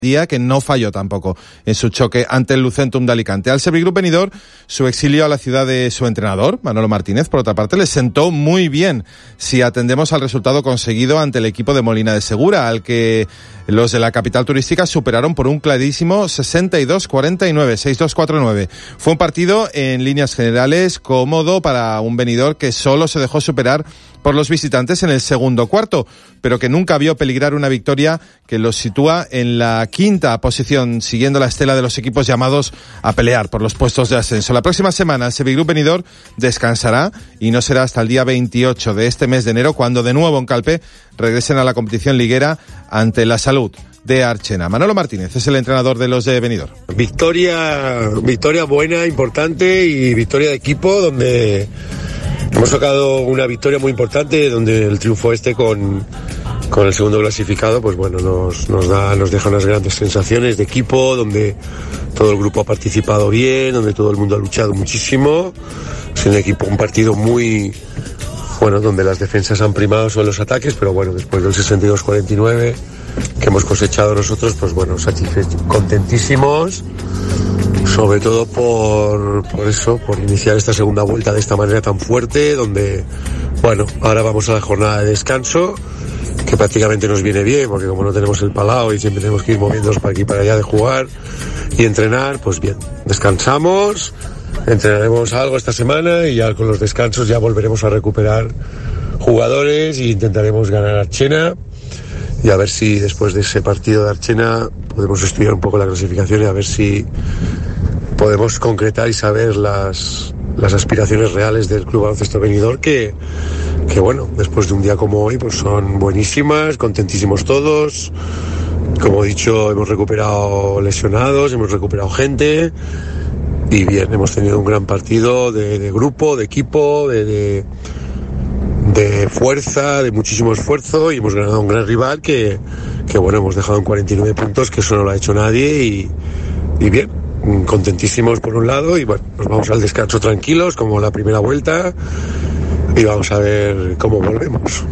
día que no falló tampoco en su choque ante el Lucentum de Alicante. Al Servigroup Benidorm, su exilio a la ciudad de su entrenador, Manolo Martínez, por otra parte, le sentó muy bien si atendemos al resultado conseguido ante el equipo de Molina de Segura, al que los de la capital turística superaron por un clarísimo 62-49, 6-2-4-9. Fue un partido en líneas generales cómodo para un Benidorm que solo se dejó superar por los visitantes en el segundo cuarto, pero que nunca vio peligrar una victoria que los sitúa en la quinta posición, siguiendo la estela de los equipos llamados a pelear por los puestos de ascenso. La próxima semana el Servigroup Benidorm descansará y no será hasta el día 28 de este mes de enero cuando de nuevo en Calpe regresen a la competición liguera ante la Salud de Archena. Manolo Martínez es el entrenador de los de Benidorm. Victoria buena, importante y victoria de equipo donde hemos sacado una victoria muy importante, donde el triunfo con el segundo clasificado, pues bueno, nos deja unas grandes sensaciones de equipo, donde todo el grupo ha participado bien, donde todo el mundo ha luchado muchísimo. Es un partido muy bueno, donde las defensas han primado sobre los ataques, pero bueno, después del 62-49 que hemos cosechado nosotros, pues bueno, satisfechos, contentísimos, sobre todo por iniciar esta segunda vuelta de esta manera tan fuerte, donde, bueno, ahora vamos a la jornada de descanso, que prácticamente nos viene bien, porque como no tenemos el palao y siempre tenemos que ir moviéndonos para aquí y para allá de jugar y entrenar, pues bien, descansamos, entrenaremos algo esta semana y ya con los descansos ya volveremos a recuperar jugadores e intentaremos ganar Archena. Y a ver si después de ese partido de Archena podemos estudiar un poco la clasificación y a ver si podemos concretar y saber las aspiraciones reales del Club Baloncesto Benidorm, que bueno, después de un día como hoy, pues son buenísimas, contentísimos todos. Como he dicho, hemos recuperado lesionados, hemos recuperado gente y bien, hemos tenido un gran partido de grupo, de equipo, de fuerza, de muchísimo esfuerzo, y hemos ganado a un gran rival que bueno, hemos dejado en 49 puntos, que eso no lo ha hecho nadie y bien, contentísimos por un lado, y bueno, nos vamos al descanso tranquilos como la primera vuelta y vamos a ver cómo volvemos.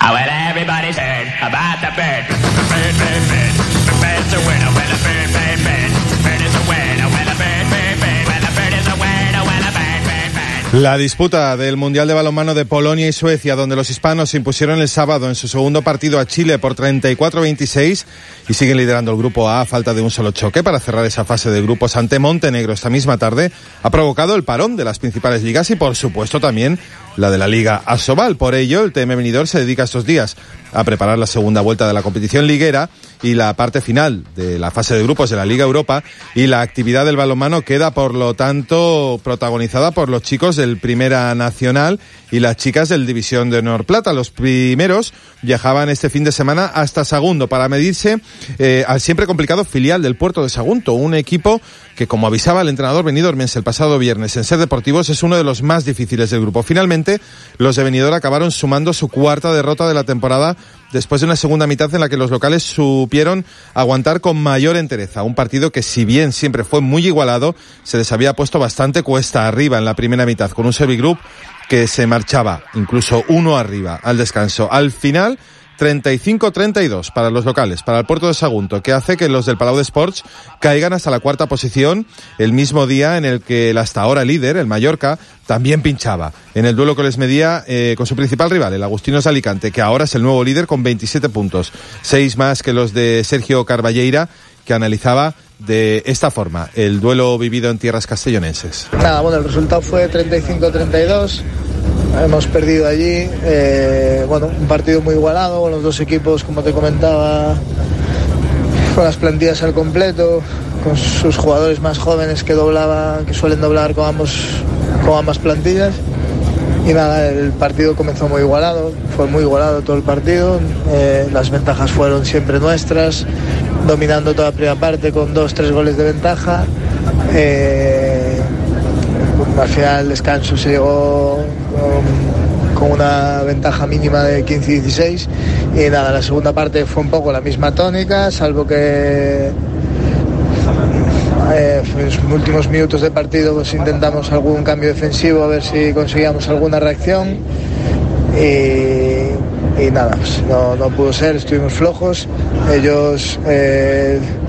La disputa del Mundial de Balonmano de Polonia y Suecia, donde los hispanos se impusieron el sábado en su segundo partido a Chile por 34-26 y siguen liderando el grupo A a falta de un solo choque para cerrar esa fase de grupos ante Montenegro esta misma tarde, ha provocado el parón de las principales ligas y por supuesto también la de la Liga Asobal. Por ello, el TM Benidorm se dedica estos días a preparar la segunda vuelta de la competición liguera y la parte final de la fase de grupos de la Liga Europa, y la actividad del balonmano queda, por lo tanto, protagonizada por los chicos del Primera Nacional y las chicas del División de Honor Plata. Los primeros viajaban este fin de semana hasta Sagunto para medirse al siempre complicado filial del Puerto de Sagunto, un equipo que, como avisaba el entrenador benidormense el pasado viernes en Ser Deportivos, es uno de los más difíciles del grupo. Finalmente, los de Benidorm acabaron sumando su cuarta derrota de la temporada después de una segunda mitad en la que los locales supieron aguantar con mayor entereza. Un partido que, si bien siempre fue muy igualado, se les había puesto bastante cuesta arriba en la primera mitad, con un Servigroup que se marchaba incluso uno arriba al descanso. Al final, 35-32 para los locales, para el Puerto de Sagunto, que hace que los del Palau de Sports caigan hasta la cuarta posición, el mismo día en el que el hasta ahora líder, el Mallorca, también pinchaba en el duelo que les medía con su principal rival, el Agustinos de Alicante, que ahora es el nuevo líder con 27 puntos, 6 más que los de Sergio Carballeira, que analizaba de esta forma el duelo vivido en tierras castellonenses. Nada, bueno, el resultado fue 35-32. Hemos perdido allí, un partido muy igualado, con los dos equipos, como te comentaba, con las plantillas al completo, con sus jugadores más jóvenes que suelen doblar con ambas plantillas. Y nada, el partido comenzó muy igualado, fue muy igualado todo el partido, las ventajas fueron siempre nuestras, dominando toda la primera parte con 2-3 goles de ventaja. Al final del descanso se llegó con una ventaja mínima de 15-16 y nada, la segunda parte fue un poco la misma tónica, salvo que en los últimos minutos de partido pues intentamos algún cambio defensivo a ver si conseguíamos alguna reacción y nada, pues no pudo ser, estuvimos flojos. Ellos